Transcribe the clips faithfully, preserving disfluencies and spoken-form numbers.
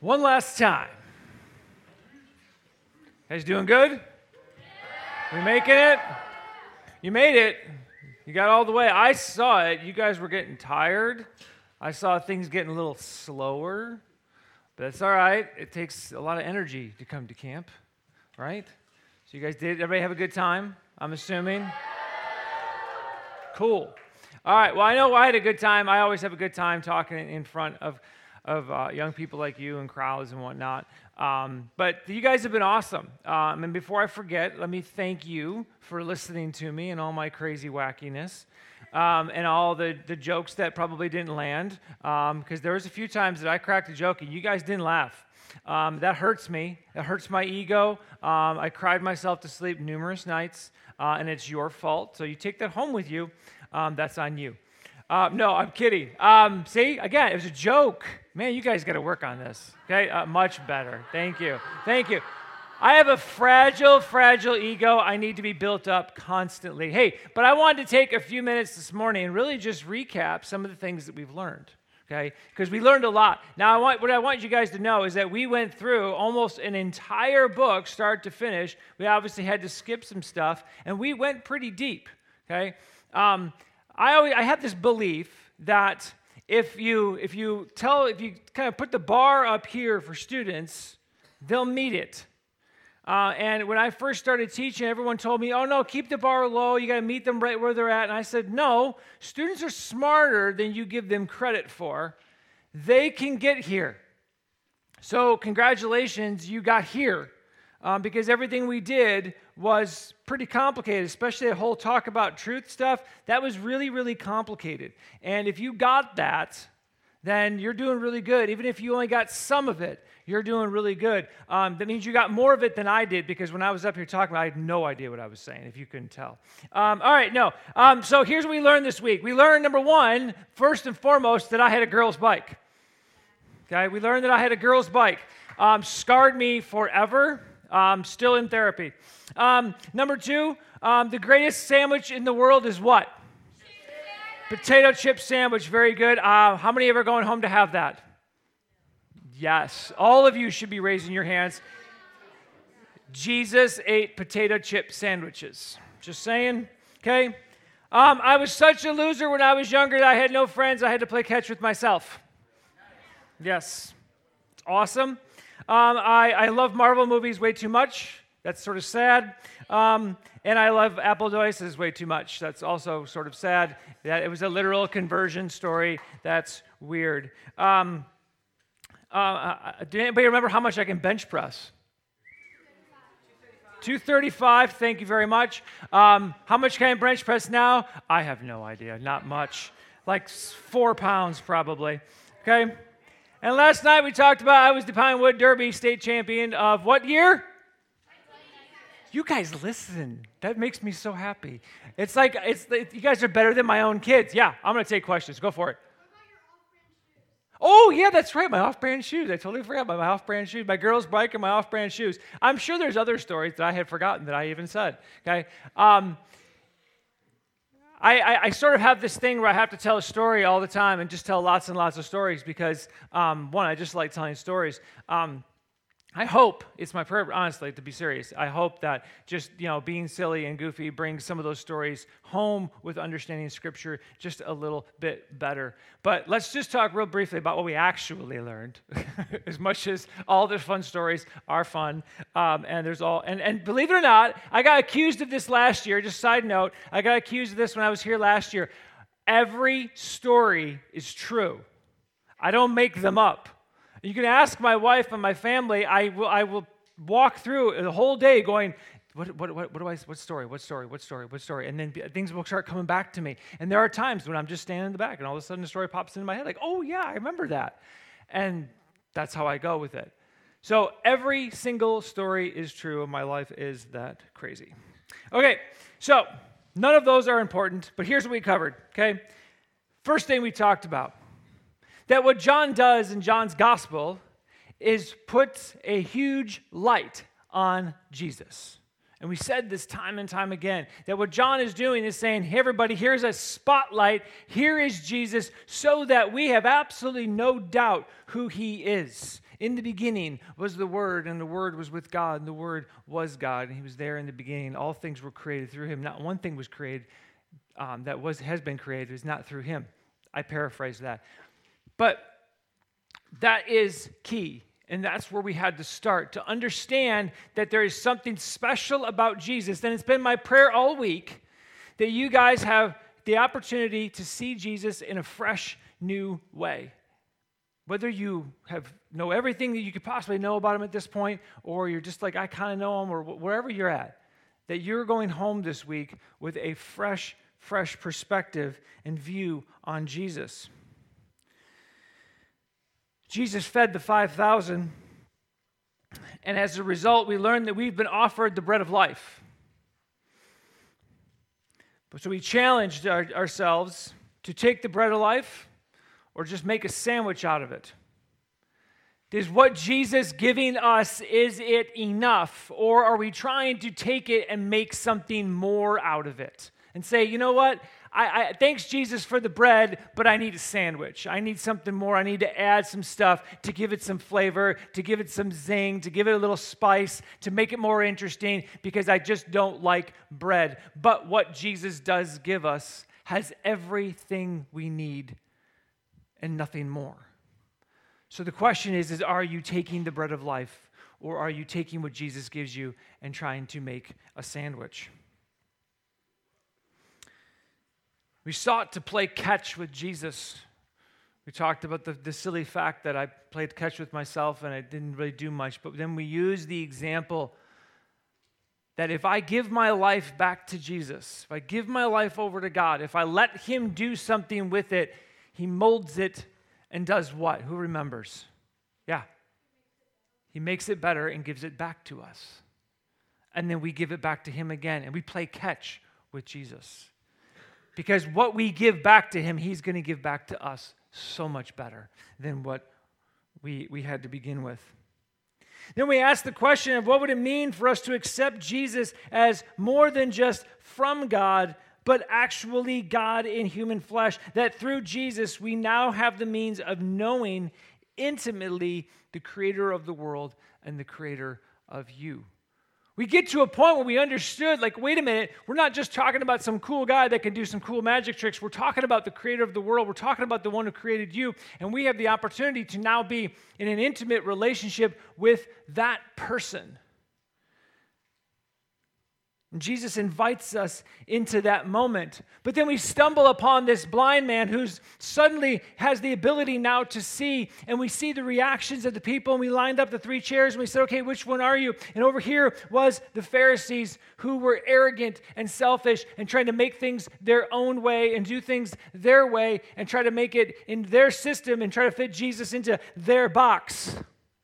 One last time. You guys doing good? We making it? You made it. You got all the way. I saw it. You guys were getting tired. I saw things getting a little slower. But it's all right. It takes a lot of energy to come to camp, right? So you guys did. Everybody have a good time, I'm assuming? Cool. All right. Well, I know I had a good time. I always have a good time talking in front of of uh, young people like you and crowds and whatnot. Um, but you guys have been awesome. Um, and before I forget, let me thank you for listening to me and all my crazy wackiness um, and all the, the jokes that probably didn't land. Because um, there was a few times that I cracked a joke and you guys didn't laugh. Um, that hurts me. It hurts my ego. Um, I cried myself to sleep numerous nights, uh, and it's your fault. So you take that home with you. Um, that's on you. Uh, no, I'm kidding. Um, see, again, it was a joke. Man, you guys got to work on this, okay? Uh, much better. Thank you. Thank you. I have a fragile, fragile ego. I need to be built up constantly. Hey, but I wanted to take a few minutes this morning and really just recap some of the things that we've learned, okay? Because we learned a lot. Now, I want, what I want you guys to know is that we went through almost an entire book, start to finish. We obviously had to skip some stuff, and we went pretty deep, okay? Um, I always, I have this belief that if you if you tell if you kind of put the bar up here for students, they'll meet it. Uh, and when I first started teaching, everyone told me, "Oh no, keep the bar low. You got to meet them right where they're at." And I said, "No, students are smarter than you give them credit for. They can get here. So congratulations, you got here." Um, because everything we did was pretty complicated, especially the whole talk about truth stuff. That was really, really complicated. And if you got that, then you're doing really good. Even if you only got some of it, you're doing really good. Um, that means you got more of it than I did, because when I was up here talking, I had no idea what I was saying, if you couldn't tell. Um, all right, no. Um, so here's what we learned this week. We learned, number one, first and foremost, that I had a girl's bike. Okay, we learned that I had a girl's bike. Um, scarred me forever. Um, still in therapy. Um, number two, um, the greatest sandwich in the world is what? Potato chip sandwich. Very good. Uh, how many of you are going home to have that? Yes. All of you should be raising your hands. Jesus ate potato chip sandwiches. Just saying. Okay. Um, I was such a loser when I was younger that I had no friends. I had to play catch with myself. Yes. It's awesome. Um, I, I love Marvel movies way too much. That's sort of sad. Um, and I love Apple devices way too much. That's also sort of sad. That it was a literal conversion story. That's weird. Um, uh, uh, do anybody remember how much I can bench press? two thirty-five. Thank you very much. Um, how much can I bench press now? I have no idea. Not much. Like four pounds probably. Okay. And last night we talked about I was the Pinewood Derby state champion of what year? You guys listen. That makes me so happy. It's like it's you guys are better than my own kids. Yeah, I'm going to take questions. Go for it. Oh, yeah, that's right. My off-brand shoes. I totally forgot about my off-brand shoes. My girl's bike and my off-brand shoes. I'm sure there's other stories that I had forgotten that I even said. Okay. Um, I, I, I sort of have this thing where I have to tell a story all the time and just tell lots and lots of stories because, um, one, I just like telling stories. Um, I hope, it's my prayer, honestly, to be serious, I hope that just, you know, being silly and goofy brings some of those stories home with understanding Scripture just a little bit better. But let's just talk real briefly about what we actually learned, as much as all the fun stories are fun. Um, and there's all, and, and believe it or not, I got accused of this last year. Just side note, I got accused of this when I was here last year. Every story is true. I don't make them up. You can ask my wife and my family. I will. I will walk through the whole day going, what, what, what, what do I? What story? What story? What story? What story? And then things will start coming back to me. And there are times when I'm just standing in the back, and all of a sudden, a story pops into my head, like, oh yeah, I remember that. And that's how I go with it. So every single story is true, and my life is that crazy. Okay, so none of those are important, but here's what we covered. Okay, first thing we talked about. That what John does in John's gospel is puts a huge light on Jesus. And we said this time and time again, that what John is doing is saying, hey, everybody, here's a spotlight. Here is Jesus, so that we have absolutely no doubt who he is. In the beginning was the Word, and the Word was with God, and the Word was God, and he was there in the beginning. All things were created through him. Not one thing was created um, that was has been created is not through him. I paraphrase that. But that is key, and that's where we had to start, to understand that there is something special about Jesus. And it's been my prayer all week that you guys have the opportunity to see Jesus in a fresh, new way. Whether you have know everything that you could possibly know about him at this point, or you're just like, I kind of know him, or wherever you're at, that you're going home this week with a fresh, fresh perspective and view on Jesus. Jesus fed the five thousand, and as a result, we learned that we've been offered the bread of life. So we challenged our, ourselves to take the bread of life or just make a sandwich out of it. Is what Jesus giving us, is it enough? Or are we trying to take it and make something more out of it? And say, you know what? I, I thanks Jesus for the bread, but I need a sandwich. I need something more. I need to add some stuff to give it some flavor, to give it some zing, to give it a little spice, to make it more interesting, because I just don't like bread. But what Jesus does give us has everything we need and nothing more. So the question is, is are you taking the bread of life, or are you taking what Jesus gives you and trying to make a sandwich? We sought to play catch with Jesus. We talked about the, the silly fact that I played catch with myself and I didn't really do much, but then we used the example that if I give my life back to Jesus, if I give my life over to God, if I let him do something with it, he molds it and does what? Who remembers? Yeah. He makes it better and gives it back to us. And then we give it back to him again, and we play catch with Jesus. Because what we give back to him, he's going to give back to us so much better than what we, we had to begin with. Then we ask the question of what would it mean for us to accept Jesus as more than just from God, but actually God in human flesh, that through Jesus we now have the means of knowing intimately the creator of the world and the creator of you. We get to a point where we understood, like, wait a minute, we're not just talking about some cool guy that can do some cool magic tricks. We're talking about the creator of the world. We're talking about the one who created you. And we have the opportunity to now be in an intimate relationship with that person. And Jesus invites us into that moment. But then we stumble upon this blind man who suddenly has the ability now to see, and we see the reactions of the people, and we lined up the three chairs, and we said, okay, which one are you? And over here was the Pharisees, who were arrogant and selfish and trying to make things their own way and do things their way and try to make it in their system and try to fit Jesus into their box.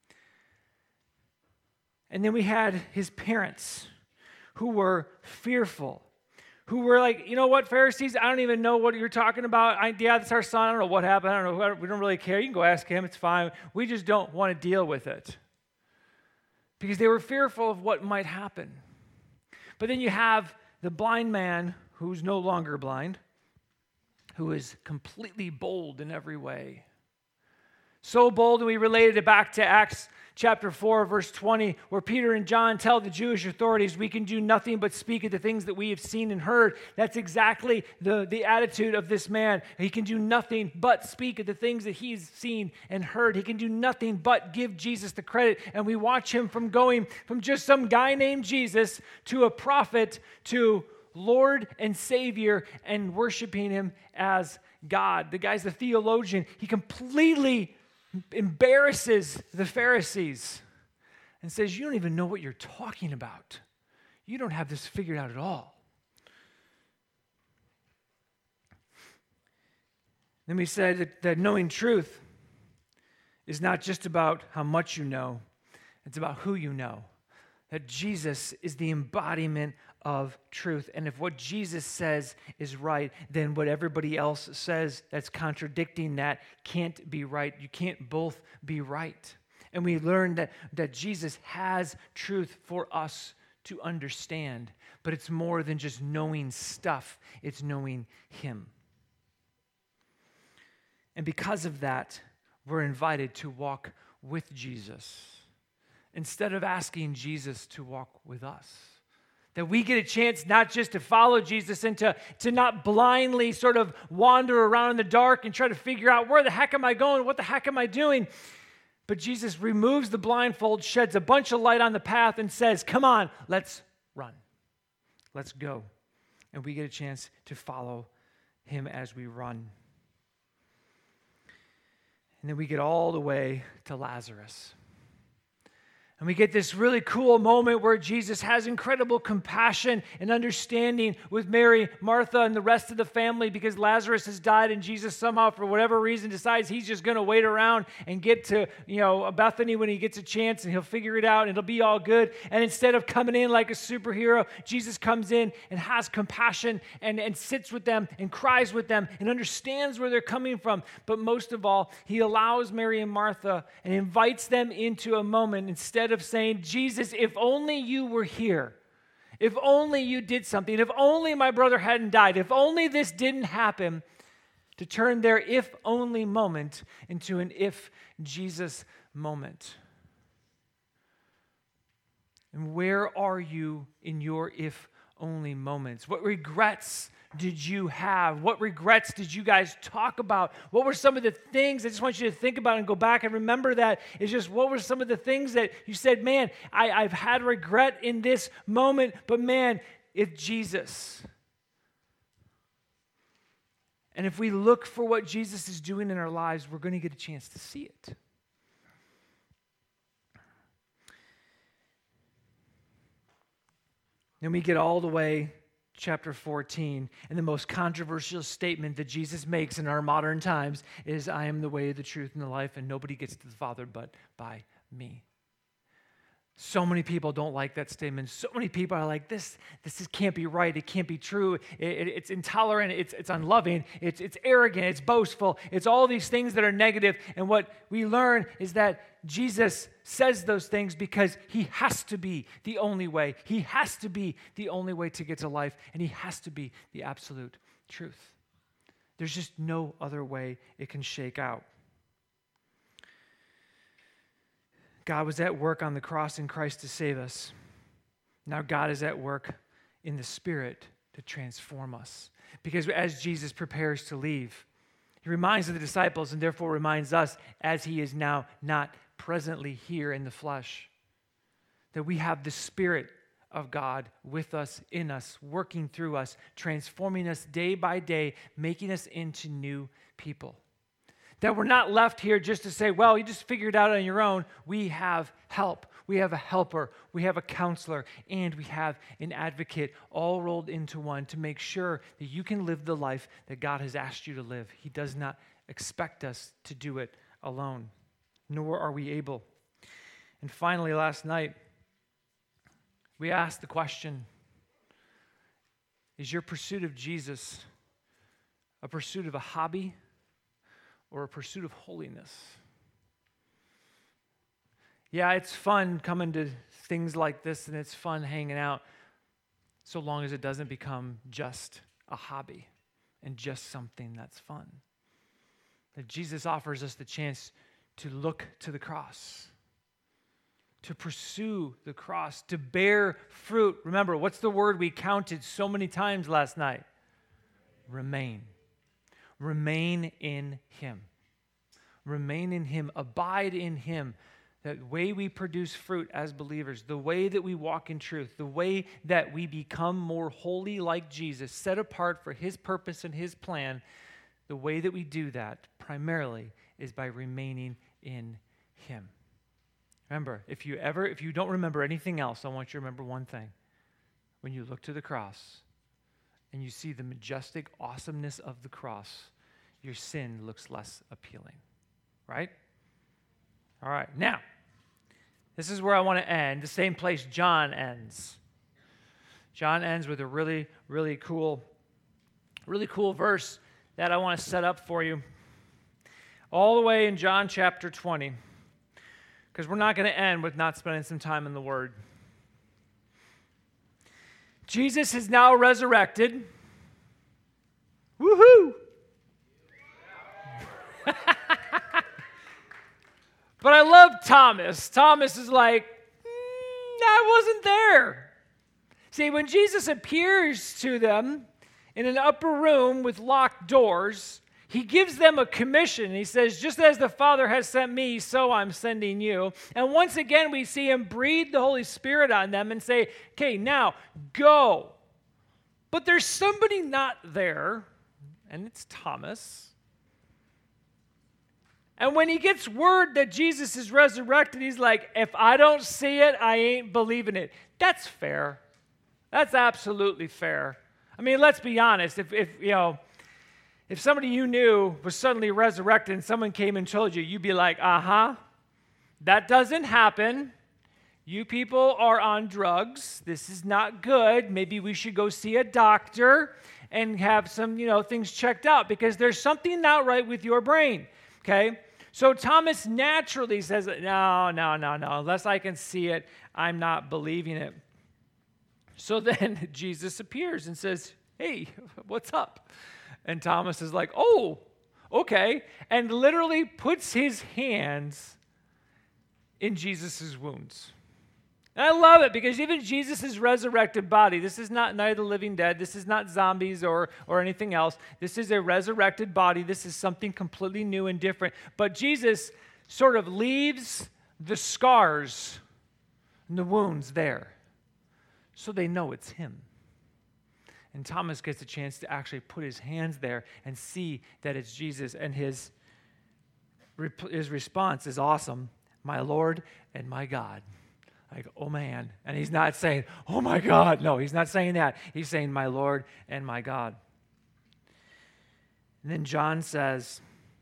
And then we had his parents, who were fearful, who were like, you know what, Pharisees, I don't even know what you're talking about. I, yeah, that's our son. I don't know what happened. I don't know. We don't really care. You can go ask him. It's fine. We just don't want to deal with it. Because they were fearful of what might happen. But then you have the blind man who's no longer blind, who is completely bold in every way. So bold, and we related it back to Acts chapter four, verse twenty, where Peter and John tell the Jewish authorities, we can do nothing but speak of the things that we have seen and heard. That's exactly the, the attitude of this man. He can do nothing but speak of the things that he's seen and heard. He can do nothing but give Jesus the credit. And we watch him from going from just some guy named Jesus to a prophet to Lord and Savior and worshiping him as God. The guy's a theologian. He completely embarrasses the Pharisees and says, you don't even know what you're talking about. You don't have this figured out at all. Then we said that, that knowing truth is not just about how much you know, it's about who you know. That Jesus is the embodiment of truth. And if what Jesus says is right, then what everybody else says that's contradicting that can't be right. You can't both be right. And we learned that, that Jesus has truth for us to understand. But it's more than just knowing stuff. It's knowing him. And because of that, we're invited to walk with Jesus instead of asking Jesus to walk with us. That we get a chance not just to follow Jesus and to, to not blindly sort of wander around in the dark and try to figure out where the heck am I going? What the heck am I doing? But Jesus removes the blindfold, sheds a bunch of light on the path and says, come on, let's run. Let's go. And we get a chance to follow him as we run. And then we get all the way to Lazarus. And we get this really cool moment where Jesus has incredible compassion and understanding with Mary, Martha, and the rest of the family because Lazarus has died and Jesus somehow, for whatever reason, decides he's just going to wait around and get to, you know, Bethany when he gets a chance and he'll figure it out and it'll be all good. And instead of coming in like a superhero, Jesus comes in and has compassion and, and sits with them and cries with them and understands where they're coming from. But most of all, he allows Mary and Martha and invites them into a moment instead of saying, Jesus, if only you were here, if only you did something, if only my brother hadn't died, if only this didn't happen, to turn their if only moment into an if Jesus moment. And where are you in your if only moments? What regrets did you have? What regrets did you guys talk about? What were some of the things? I just want you to think about and go back and remember that. It's just what were some of the things that you said, man, I, I've had regret in this moment, but man, if Jesus. And if we look for what Jesus is doing in our lives, we're going to get a chance to see it. Then we get all the way chapter fourteen, and the most controversial statement that Jesus makes in our modern times is, I am the way, the truth, and the life, and nobody gets to the Father but by me. So many people don't like that statement. So many people are like, this, this is, can't be right. It can't be true. It, it, it's intolerant. It's, it's unloving. It's, it's arrogant. It's boastful. It's all these things that are negative. And what we learn is that Jesus says those things because he has to be the only way. He has to be the only way to get to life. And he has to be the absolute truth. There's just no other way it can shake out. God was at work on the cross in Christ to save us. Now God is at work in the Spirit to transform us. Because as Jesus prepares to leave, he reminds the disciples and therefore reminds us, as he is now not presently here in the flesh, that we have the Spirit of God with us, in us, working through us, transforming us day by day, making us into new people. That we're not left here just to say, well, you just figure it out on your own. We have help. We have a helper. We have a counselor. And we have an advocate all rolled into one to make sure that you can live the life that God has asked you to live. He does not expect us to do it alone, nor are we able. And finally, last night, we asked the question, is your pursuit of Jesus a pursuit of a hobby or a pursuit of holiness? Yeah, it's fun coming to things like this, and it's fun hanging out, so long as it doesn't become just a hobby and just something that's fun. That Jesus offers us the chance to look to the cross, to pursue the cross, to bear fruit. Remember, what's the word we counted so many times last night? Remain. Remain in him. Remain in him. Abide in him. The way we produce fruit as believers, the way that we walk in truth, the way that we become more holy like Jesus, set apart for his purpose and his plan, the way that we do that primarily is by remaining in him. Remember, if you ever, if you don't remember anything else, I want you to remember one thing. When you look to the cross, and you see the majestic awesomeness of the cross, your sin looks less appealing, right? All right, now, this is where I want to end, the same place John ends. John ends with a really, really cool, really cool verse that I want to set up for you. All the way in John chapter twenty, because we're not going to end with not spending some time in the Word. Jesus is now resurrected. Woohoo! But I love Thomas. Thomas is like, mm, I wasn't there. See, when Jesus appears to them in an upper room with locked doors, he gives them a commission. He says, just as the Father has sent me, so I'm sending you. And once again, we see him breathe the Holy Spirit on them and say, okay, now go. But there's somebody not there, and it's Thomas. And when he gets word that Jesus is resurrected, he's like, if I don't see it, I ain't believing it. That's fair. That's absolutely fair. I mean, let's be honest. If, if you know, if somebody you knew was suddenly resurrected and someone came and told you, you'd be like, uh-huh, that doesn't happen. You people are on drugs. This is not good. Maybe we should go see a doctor and have some, you know, things checked out because there's something not right with your brain, okay? So Thomas naturally says, no, no, no, no. Unless I can see it, I'm not believing it. So then Jesus appears and says, hey, what's up? And Thomas is like, oh, okay, and literally puts his hands in Jesus' wounds. And I love it because even Jesus' resurrected body, this is not Night of the Living Dead, this is not zombies or, or anything else. This is a resurrected body. This is something completely new and different. But Jesus sort of leaves the scars and the wounds there so they know it's him. And Thomas gets a chance to actually put his hands there and see that it's Jesus. And his, his response is awesome. My Lord and my God. Like, oh man. And he's not saying, oh my God. No, he's not saying that. He's saying, my Lord and my God. And then John says,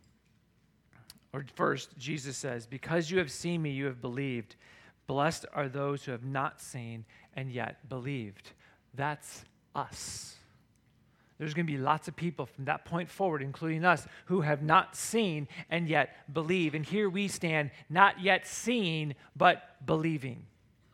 or first, Jesus says, because you have seen me, you have believed. Blessed are those who have not seen and yet believed. That's us. There's going to be lots of people from that point forward, including us, who have not seen and yet believe. And here we stand, not yet seeing, but believing.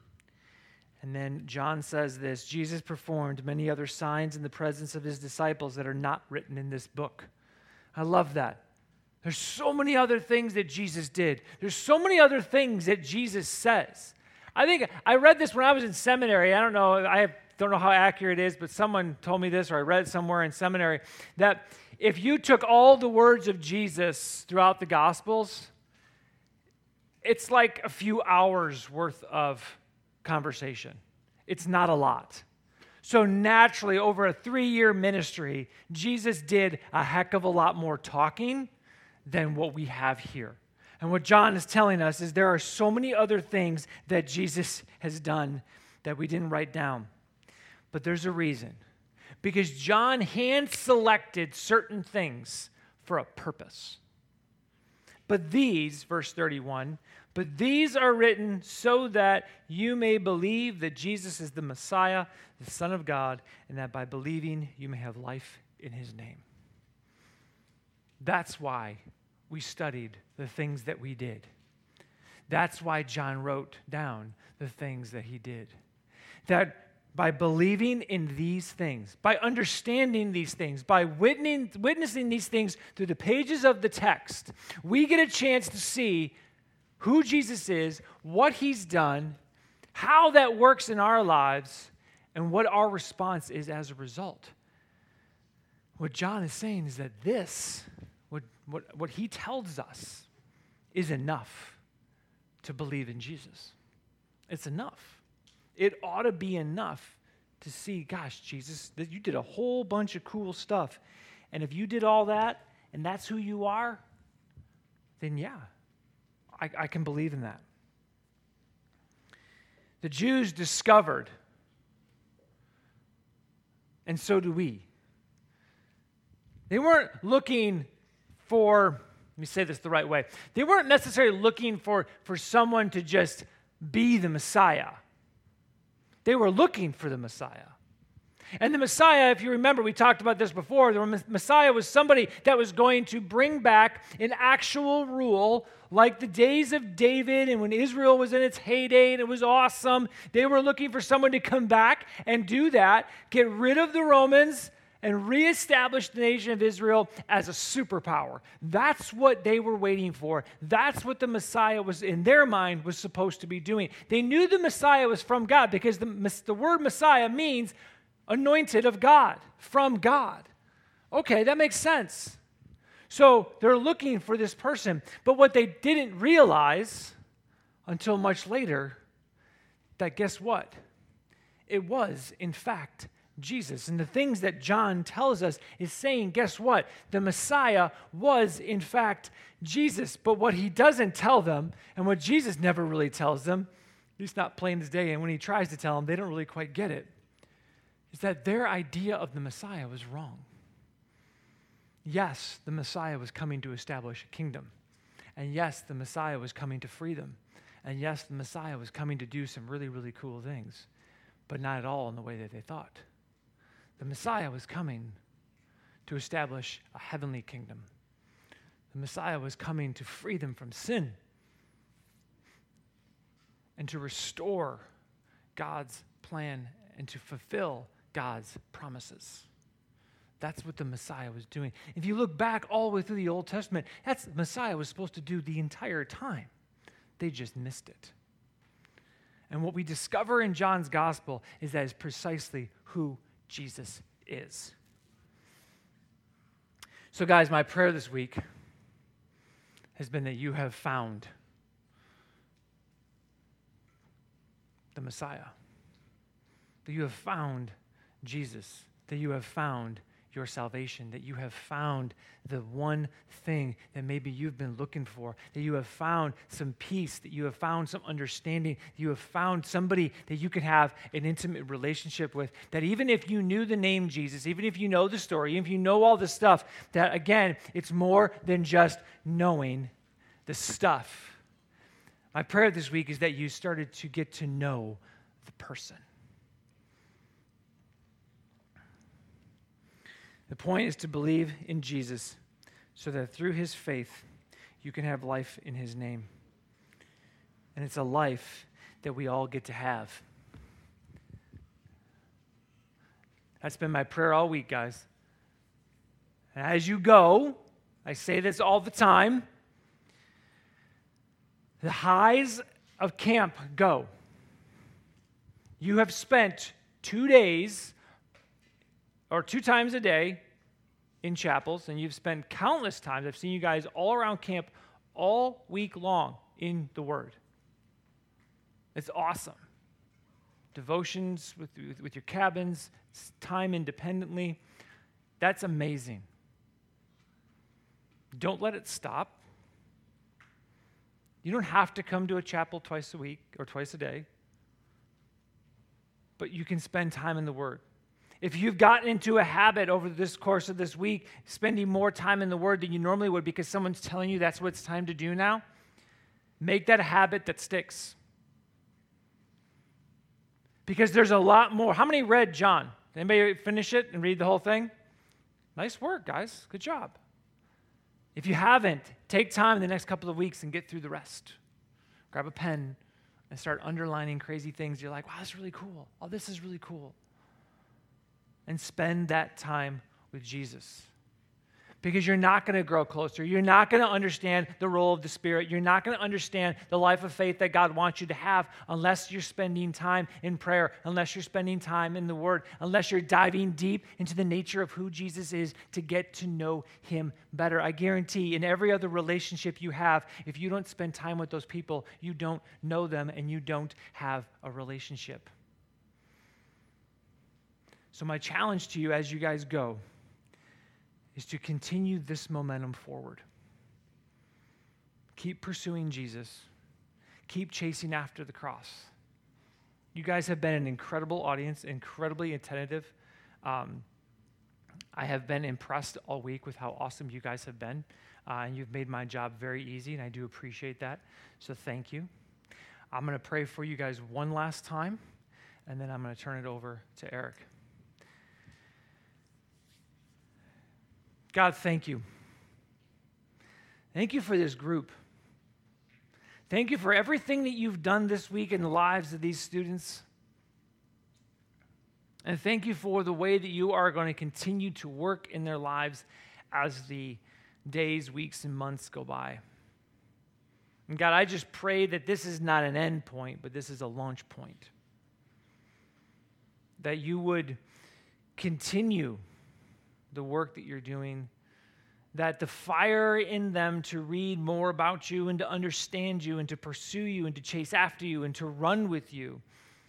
And then John says this, Jesus performed many other signs in the presence of his disciples that are not written in this book. I love that. There's so many other things that Jesus did. There's so many other things that Jesus says. I think I read this when I was in seminary. I don't know, I have don't know how accurate it is, but someone told me this, or I read it somewhere in seminary, that if you took all the words of Jesus throughout the Gospels, it's like a few hours worth of conversation. It's not a lot. So naturally, over a three-year ministry, Jesus did a heck of a lot more talking than what we have here. And what John is telling us is there are so many other things that Jesus has done that we didn't write down. But there's a reason. Because John hand-selected certain things for a purpose. But these, verse thirty-one, but these are written so that you may believe that Jesus is the Messiah, the Son of God, and that by believing you may have life in his name. That's why we studied the things that we did. That's why John wrote down the things that he did. That by believing in these things, by understanding these things, by witnessing these things through the pages of the text, we get a chance to see who Jesus is, what he's done, how that works in our lives, and what our response is as a result. What John is saying is that this, what, what, what he tells us, is enough to believe in Jesus. It's enough. It ought to be enough to see, gosh, Jesus, you did a whole bunch of cool stuff. And if you did all that, and that's who you are, then yeah, I, I can believe in that. The Jews discovered, and so do we. They weren't looking for, let me say this the right way, they weren't necessarily looking for, for someone to just be the Messiah. They were looking for the Messiah. And the Messiah, if you remember, we talked about this before, the Messiah was somebody that was going to bring back an actual rule like the days of David and when Israel was in its heyday and it was awesome. They were looking for someone to come back and do that, get rid of the Romans, and reestablish the nation of Israel as a superpower. That's what they were waiting for. That's what the Messiah was, in their mind, was supposed to be doing. They knew the Messiah was from God because the, the word Messiah means anointed of God, from God. Okay, that makes sense. So they're looking for this person. But what they didn't realize until much later, that guess what? It was, in fact, Jesus. And the things that John tells us is saying, guess what? The Messiah was, in fact, Jesus. But what he doesn't tell them, and what Jesus never really tells them, at least not plain as day, and when he tries to tell them, they don't really quite get it, is that their idea of the Messiah was wrong. Yes, the Messiah was coming to establish a kingdom. And yes, the Messiah was coming to free them. And yes, the Messiah was coming to do some really, really cool things, but not at all in the way that they thought. The Messiah was coming to establish a heavenly kingdom. The Messiah was coming to free them from sin and to restore God's plan and to fulfill God's promises. That's what the Messiah was doing. If you look back all the way through the Old Testament, that's what the Messiah was supposed to do the entire time. They just missed it. And what we discover in John's gospel is that is precisely who Jesus is. So guys, my prayer this week has been that you have found the Messiah, that you have found Jesus, that you have found your salvation, that you have found the one thing that maybe you've been looking for, that you have found some peace, that you have found some understanding, that you have found somebody that you can have an intimate relationship with, that even if you knew the name Jesus, even if you know the story, even if you know all the stuff, that again, it's more than just knowing the stuff. My prayer this week is that you started to get to know the person. The point is to believe in Jesus so that through his faith, you can have life in his name. And it's a life that we all get to have. That's been my prayer all week, guys. And as you go, I say this all the time, the highs of camp go. You have spent two days or two times a day in chapels, and you've spent countless times. I've seen you guys all around camp all week long in the Word. It's awesome. Devotions with, with, with your cabins, time independently. That's amazing. Don't let it stop. You don't have to come to a chapel twice a week or twice a day, but you can spend time in the Word. If you've gotten into a habit over this course of this week, spending more time in the Word than you normally would because someone's telling you that's what it's time to do now, make that a habit that sticks. Because there's a lot more. How many read John? Anybody finish it and read the whole thing? Nice work, guys. Good job. If you haven't, take time in the next couple of weeks and get through the rest. Grab a pen and start underlining crazy things. You're like, wow, this is really cool. Oh, this is really cool. And spend that time with Jesus. Because you're not going to grow closer. You're not going to understand the role of the Spirit. You're not going to understand the life of faith that God wants you to have unless you're spending time in prayer, unless you're spending time in the Word, unless you're diving deep into the nature of who Jesus is to get to know him better. I guarantee in every other relationship you have, if you don't spend time with those people, you don't know them and you don't have a relationship. So my challenge to you as you guys go is to continue this momentum forward. Keep pursuing Jesus. Keep chasing after the cross. You guys have been an incredible audience, incredibly attentive. Um, I have been impressed all week with how awesome you guys have been, uh, and you've made my job very easy, and I do appreciate that, so thank you. I'm going to pray for you guys one last time, and then I'm going to turn it over to Eric. God, thank you. Thank you for this group. Thank you for everything that you've done this week in the lives of these students. And thank you for the way that you are going to continue to work in their lives as the days, weeks, and months go by. And God, I just pray that this is not an end point, but this is a launch point. That you would continue the work that you're doing, that the fire in them to read more about you and to understand you and to pursue you and to chase after you and to run with you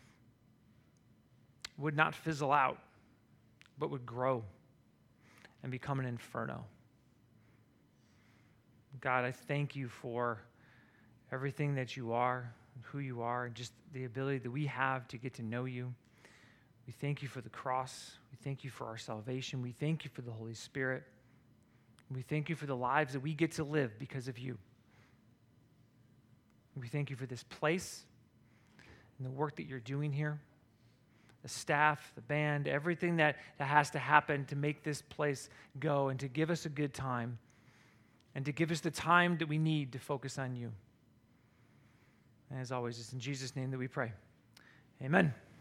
would not fizzle out, but would grow and become an inferno. God, I thank you for everything that you are, who you are, and just the ability that we have to get to know you. We thank you for the cross. We thank you for our salvation. We thank you for the Holy Spirit. We thank you for the lives that we get to live because of you. We thank you for this place and the work that you're doing here, the staff, the band, everything that, that has to happen to make this place go and to give us a good time and to give us the time that we need to focus on you. And as always, it's in Jesus' name that we pray. Amen.